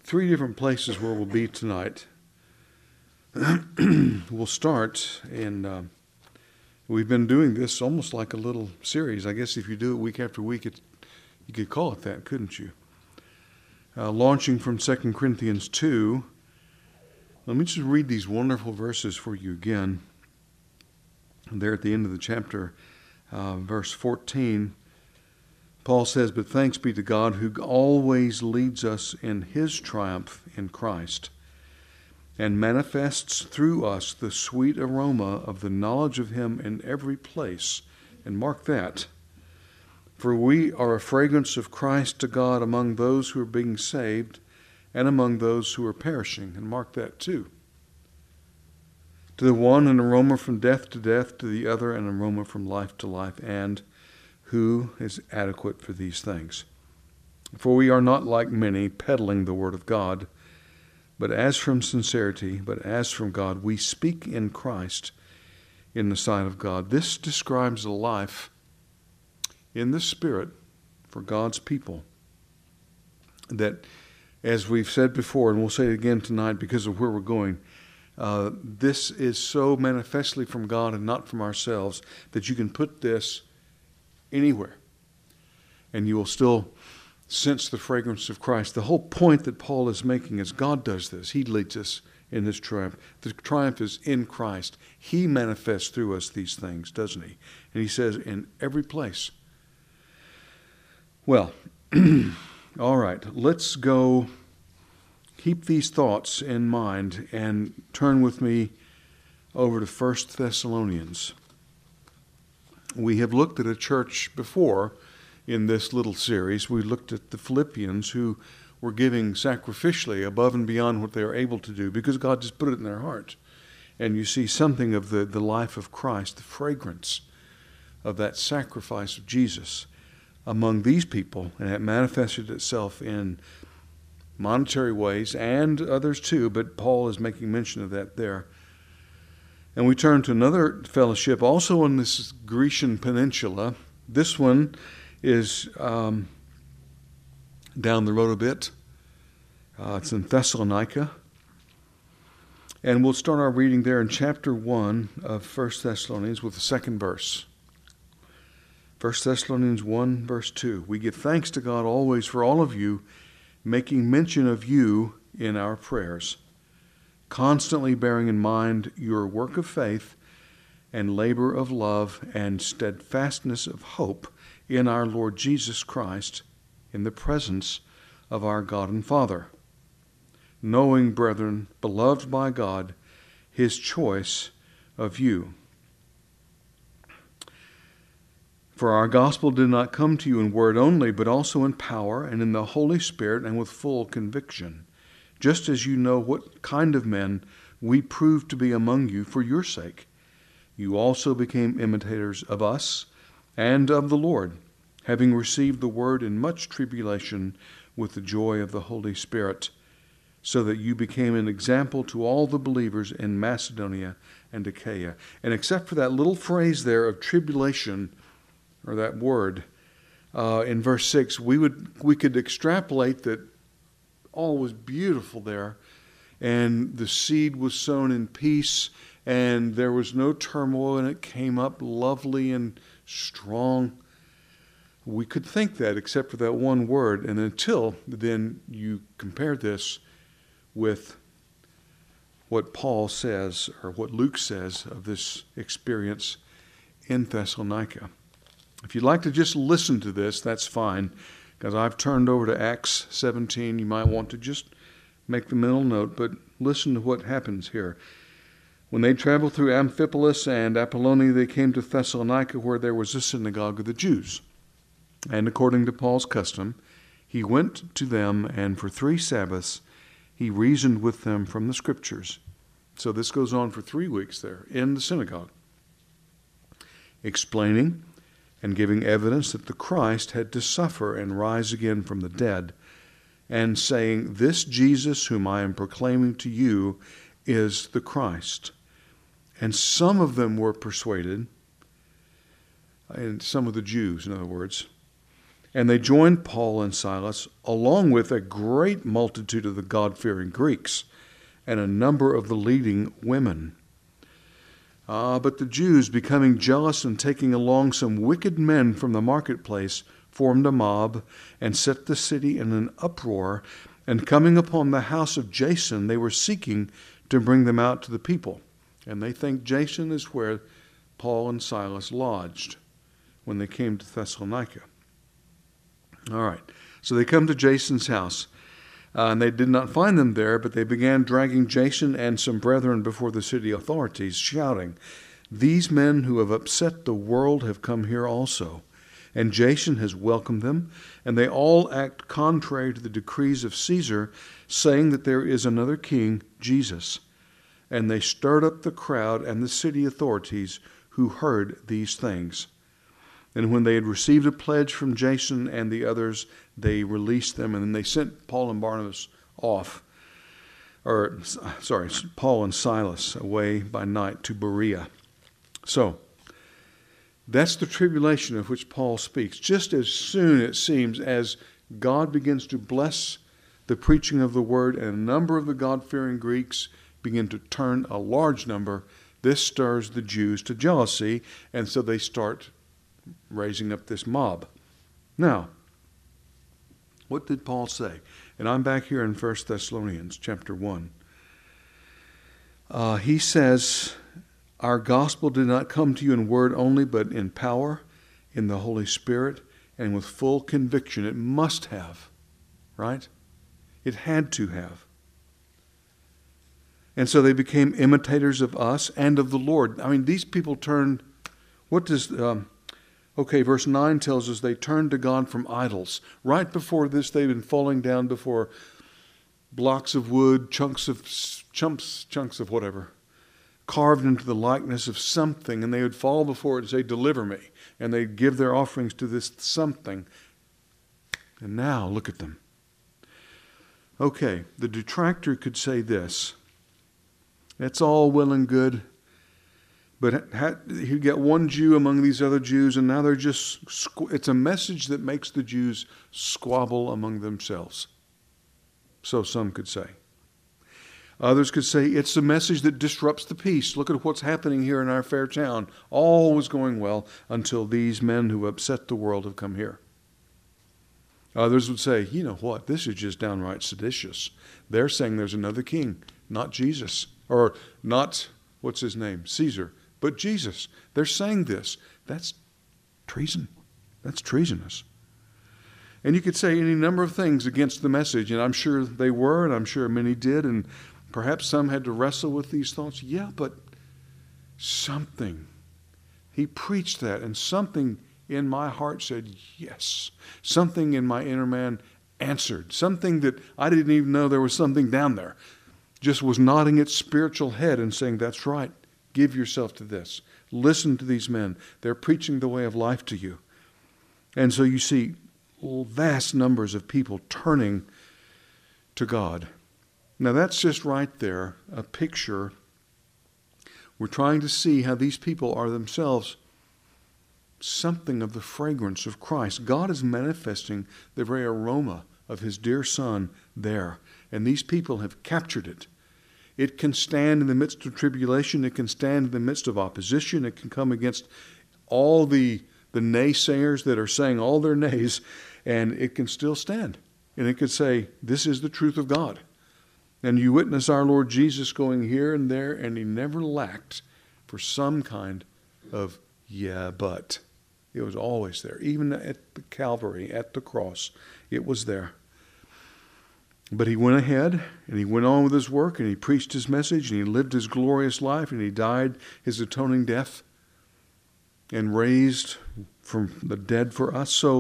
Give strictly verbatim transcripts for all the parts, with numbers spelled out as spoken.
three different places where we'll be tonight. We'll start in, uh, we've been doing this almost like a little series. I guess if you do it week after week, it, you could call it that, couldn't you? Uh, launching from Second Corinthians two, let me just read these wonderful verses for you again. There at the end of the chapter, uh, verse fourteen, Paul says, "But thanks be to God who always leads us in his triumph in Christ, and manifests through us the sweet aroma of the knowledge of him in every place." And mark that. "For we are a fragrance of Christ to God among those who are being saved and among those who are perishing." And mark that too. "To the one an aroma from death to death, to the other an aroma from life to life. And who is adequate for these things? For we are not like many peddling the word of God, but as from sincerity, but as from God, we speak in Christ in the sight of God." This describes a life in the Spirit for God's people that, as we've said before, and we'll say it again tonight because of where we're going, uh, this is so manifestly from God and not from ourselves that you can put this anywhere and you will still sense the fragrance of Christ. The whole point that Paul is making is God does this. He leads us in this triumph. The triumph is in Christ. He manifests through us these things, doesn't he? And he says in every place. Well, all right, let's go keep these thoughts in mind and turn with me over to First Thessalonians. We have looked at a church before in this little series. We looked at the Philippians who were giving sacrificially above and beyond what they were able to do because God just put it in their heart. And you see something of the, the life of Christ, the fragrance of that sacrifice of Jesus among these people, and it manifested itself in monetary ways and others too, but Paul is making mention of that there. And we turn to another fellowship also on this Grecian peninsula. This one is um, down the road a bit. Uh, it's in Thessalonica. And we'll start our reading there in chapter one of First Thessalonians with the second verse. First Thessalonians one, verse two. "We give thanks to God always for all of you, making mention of you in our prayers, constantly bearing in mind your work of faith and labor of love and steadfastness of hope in our Lord Jesus Christ, in the presence of our God and Father, knowing, brethren, beloved by God, his choice of you. For our gospel did not come to you in word only, but also in power and in the Holy Spirit and with full conviction, just as you know what kind of men we proved to be among you for your sake. You also became imitators of us and of the Lord, having received the word in much tribulation with the joy of the Holy Spirit, so that you became an example to all the believers in Macedonia and Achaia." And except for that little phrase there of tribulation, or that word, uh, in verse six, we would we could extrapolate that all was beautiful there, and the seed was sown in peace, and there was no turmoil, and it came up lovely and strong. We could think that except for that one word, and until then you compare this with what Paul says, or what Luke says of this experience in Thessalonica. If you'd like to just listen to this, that's fine, because I've turned over to Acts seventeen. You might want to just make the mental note, but listen to what happens here. "When they traveled through Amphipolis and Apollonia, they came to Thessalonica, where there was a synagogue of the Jews. And according to Paul's custom, he went to them, and for three Sabbaths he reasoned with them from the Scriptures." So this goes on for three weeks there in the synagogue, explaining and giving evidence that the Christ had to suffer and rise again from the dead, and saying, "This Jesus whom I am proclaiming to you is the Christ." And some of them were persuaded, and some of the Jews, in other words, And they joined Paul and Silas, along with a great multitude of the God-fearing Greeks and a number of the leading women. Ah, but the Jews, becoming jealous and taking along some wicked men from the marketplace, formed a mob and set the city in an uproar. And coming upon the house of Jason, they were seeking to bring them out to the people. And they think Jason is where Paul and Silas lodged when they came to Thessalonica. All right, so they come to Jason's house, uh, and they did not find them there, but they began dragging Jason and some brethren before the city authorities, shouting, "These men who have upset the world have come here also." And Jason has welcomed them, and they all act contrary to the decrees of Caesar, saying that there is another king, Jesus. And they stirred up the crowd and the city authorities who heard these things. And when they had received a pledge from Jason and the others, they released them, and then they sent Paul and Barnabas off, or sorry, Paul and Silas away by night to Berea. So, that's the tribulation of which Paul speaks. Just as soon, it seems, as God begins to bless the preaching of the word, and a number of the God-fearing Greeks begin to turn, a large number, this stirs the Jews to jealousy, and so they start raising up this mob. Now, what did Paul say? And I'm back here in First Thessalonians chapter one. Uh, he says, "Our gospel did not come to you in word only, but in power, in the Holy Spirit, and with full conviction." It must have, right? It had to have. And so they became imitators of us and of the Lord. I mean, these people turned, what does, um, okay, verse nine tells us they turned to God from idols. Right before this, they've been falling down before blocks of wood, chunks of, chunks, chunks of whatever, carved into the likeness of something, and they would fall before it and say, "Deliver me." And they'd give their offerings to this something. And now, look at them. Okay, the detractor could say this: it's all well and good, but you get one Jew among these other Jews, and now they're just, it's a message that makes the Jews squabble among themselves. So some could say. Others could say it's a message that disrupts the peace. Look at what's happening here in our fair town. All was going well until these men who upset the world have come here. Others would say, you know what, this is just downright seditious. They're saying there's another king, not Jesus, or not, what's his name, Caesar, but Jesus. They're saying this. That's treason. That's treasonous. And you could say any number of things against the message, and I'm sure they were, and I'm sure many did, and perhaps some had to wrestle with these thoughts. Yeah, but something. He preached that, and something in my heart said yes. Something in my inner man answered. Something that I didn't even know there was something down there. Just was nodding its spiritual head and saying, that's right. Give yourself to this. Listen to these men. They're preaching the way of life to you. And so you see vast numbers of people turning to God. Now that's just right there, a picture. We're trying to see how these people are themselves something of the fragrance of Christ. God is manifesting the very aroma of his dear Son there. And these people have captured it. It can stand in the midst of tribulation. It can stand in the midst of opposition. It can come against all the, the naysayers that are saying all their nays. And it can still stand. And it can say, this is the truth of God. And you witness our Lord Jesus going here and there, and he never lacked for some kind of yeah, but. It was always there. Even at the Calvary, at the cross, it was there. But he went ahead, and he went on with his work, and he preached his message, and he lived his glorious life, and he died his atoning death, and raised from the dead for us. So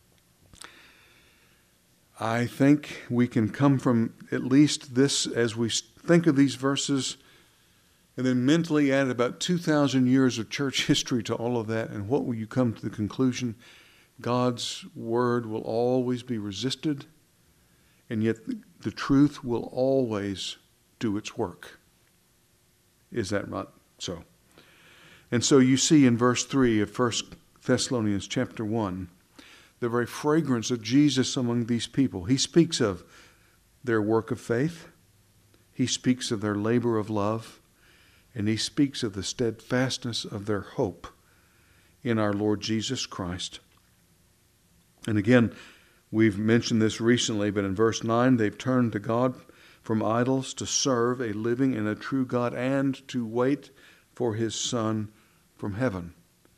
I think we can come from at least this, as we think of these verses, and then mentally add about two thousand years of church history to all of that. And what will you come to the conclusion? God's word will always be resisted, and yet the truth will always do its work. Is that not so? And so you see in verse three of First Thessalonians chapter one, the very fragrance of Jesus among these people. He speaks of their work of faith. He speaks of their labor of love. And he speaks of the steadfastness of their hope in our Lord Jesus Christ. And again, we've mentioned this recently, but in verse nine, they've turned to God from idols to serve a living and a true God and to wait for his Son from heaven.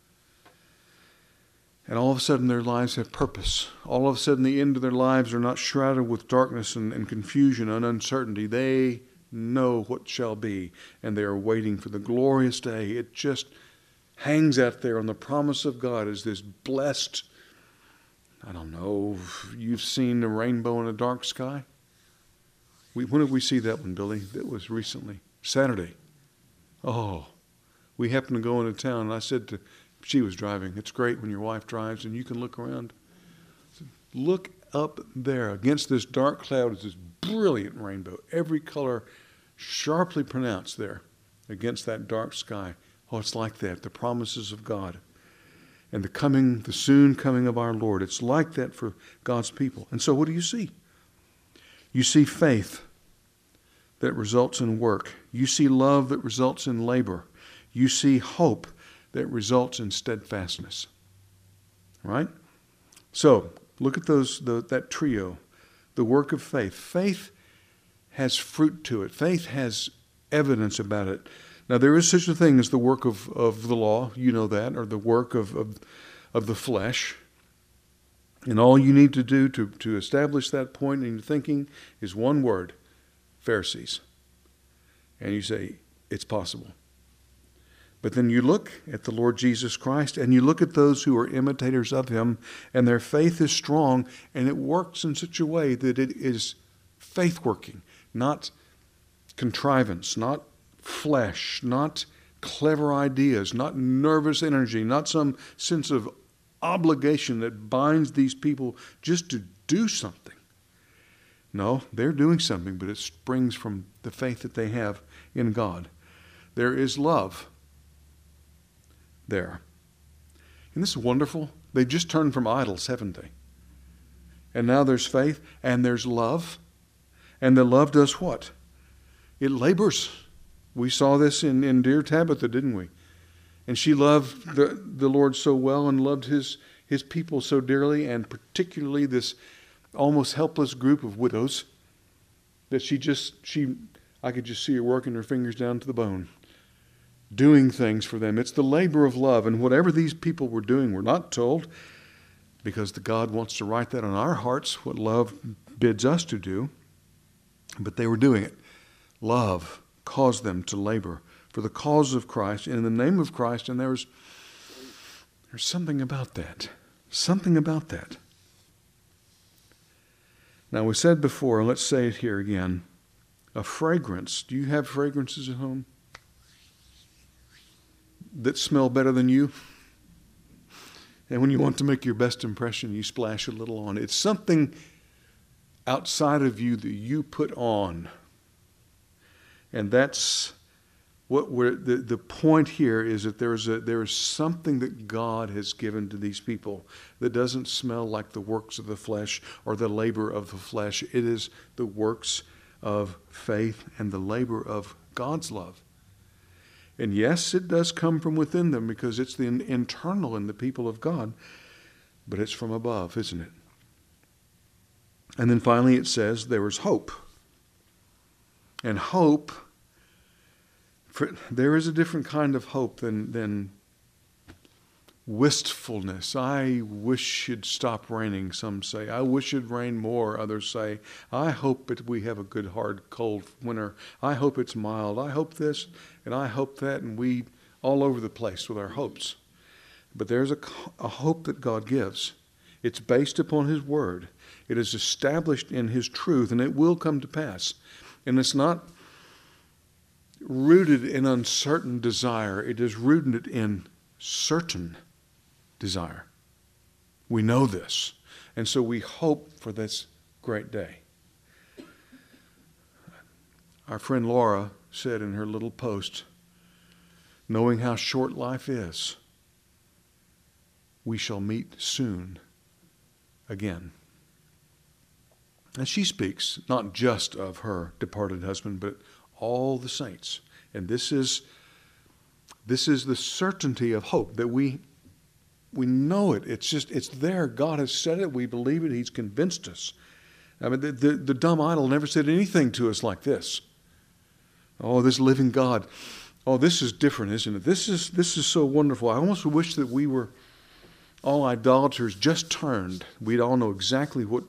And all of a sudden their lives have purpose. All of a sudden the end of their lives are not shrouded with darkness and, and confusion and uncertainty. They know what shall be, and they are waiting for the glorious day. It just hangs out there on the promise of God as this blessed, I don't know, you've seen a rainbow in a dark sky? We, when did we see that one, Billy? That was recently. Saturday. Oh, we happened to go into town, and I said to, she was driving, it's great when your wife drives and you can look around. Said, look up there against this dark cloud is this brilliant rainbow. Every color sharply pronounced there against that dark sky. Oh, it's like that, the promises of God. And the coming, the soon coming of our Lord. It's like that for God's people. And so what do you see? You see faith that results in work. You see love that results in labor. You see hope that results in steadfastness. Right? So, look at those the, that trio. The work of faith. Faith has fruit to it. Faith has evidence about it. Now, there is such a thing as the work of, of the law. You know that. Or the work of, of, of the flesh. And all you need to do to, to establish that point in your thinking is one word. Pharisees. And you say, it's possible. But then you look at the Lord Jesus Christ and you look at those who are imitators of him, and their faith is strong, and it works in such a way that it is faith working, not contrivance, not flesh, not clever ideas, not nervous energy, not some sense of obligation that binds these people just to do something. No, they're doing something, but it springs from the faith that they have in God. There is love there. And this is wonderful. They've just turned from idols, haven't they? And now there's faith and there's love. And the love does what? It labors. We saw this in, in dear Tabitha, didn't we? And she loved the, the Lord so well and loved his, his people so dearly, and particularly this almost helpless group of widows, that she just, she, I could just see her working her fingers down to the bone, doing things for them. It's the labor of love. And whatever these people were doing, we're not told, because the God wants to write that on our hearts, what love bids us to do. But they were doing it. Love caused them to labor for the cause of Christ, in the name of Christ. And there's, there's something about that. Something about that. Now, we said before, and let's say it here again, a fragrance. Do you have fragrances at home that smell better than you? And when you want to make your best impression, you splash a little on it. It's something outside of you that you put on. And that's what we're, the, the point here is that there is a, there is something that God has given to these people that doesn't smell like the works of the flesh or the labor of the flesh. It is the works of faith and the labor of God's love. And yes, it does come from within them because it's the internal in the people of God, but it's from above, isn't it? And then finally it says there is hope. And hope, for, there is a different kind of hope than, than wistfulness. I wish it'd stop raining, some say. I wish it'd rain more, others say. I hope that we have a good, hard, cold winter. I hope it's mild. I hope this, and I hope that, and we all over the place with our hopes. But there's a, a hope that God gives. It's based upon His Word. It is established in His truth, and it will come to pass. And it's not rooted in uncertain desire. It is rooted in certain desire. We know this. And so we hope for this great day. Our friend Laura said in her little post, knowing how short life is, we shall meet soon again. And she speaks not just of her departed husband, but all the saints. And this is this is the certainty of hope that we we know it. It's just it's there. God has said it. We believe it. He's convinced us. I mean, the, the, the dumb idol never said anything to us like this. Oh, this living God. Oh, this is different, isn't it? This is this is so wonderful. I almost wish that we were all idolaters just turned. We'd all know exactly what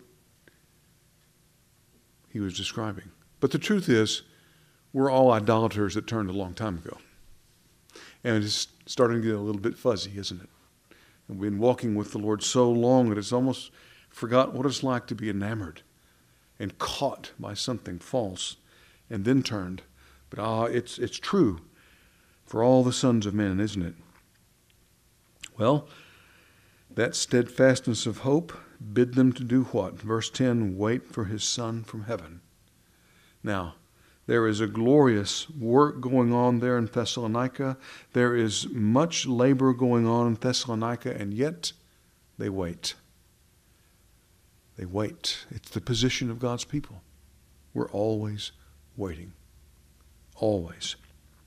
he was describing. But the truth is, we're all idolaters that turned a long time ago. And it's starting to get a little bit fuzzy, isn't it? And we've been walking with the Lord so long that it's almost forgot what it's like to be enamored and caught by something false and then turned. But ah, it's it's true for all the sons of men, isn't it? Well, that steadfastness of hope bid them to do what? Verse ten, wait for his Son from heaven. Now, there is a glorious work going on there in Thessalonica. There is much labor going on in Thessalonica, and yet they wait. They wait. It's the position of God's people. We're always waiting. Always.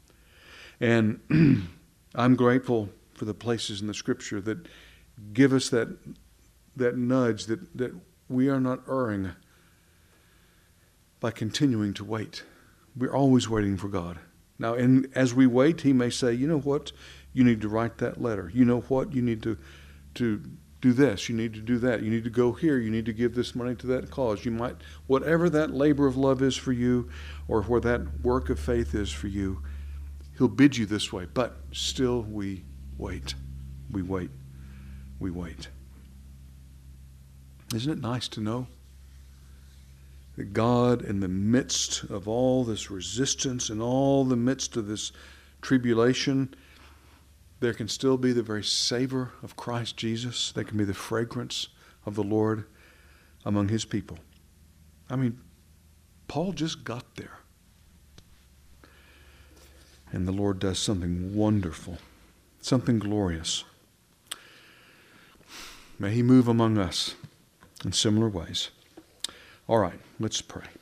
And I'm grateful for the places in the Scripture that give us that that nudge that, that we are not erring by continuing to wait. We're always waiting for God. Now, and as we wait, he may say, you know what? You need to write that letter. You know what? You need to, to do this. You need to do that. You need to go here. You need to give this money to that cause. You might, whatever that labor of love is for you, or where that work of faith is for you, he'll bid you this way. But still we wait. We wait. We wait. Isn't it nice to know that God, in the midst of all this resistance, in all the midst of this tribulation, there can still be the very savor of Christ Jesus. There can be the fragrance of the Lord among his people. I mean, Paul just got there. And the Lord does something wonderful, something glorious. May he move among us in similar ways. All right, let's pray.